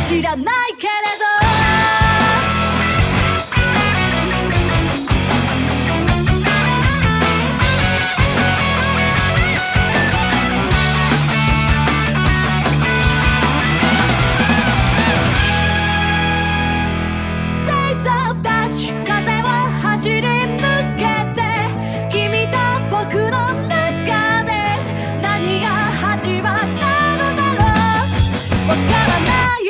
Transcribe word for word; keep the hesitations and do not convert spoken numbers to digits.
知らないけれど走り抜けて君と僕の中で何が始まったのだろうわからない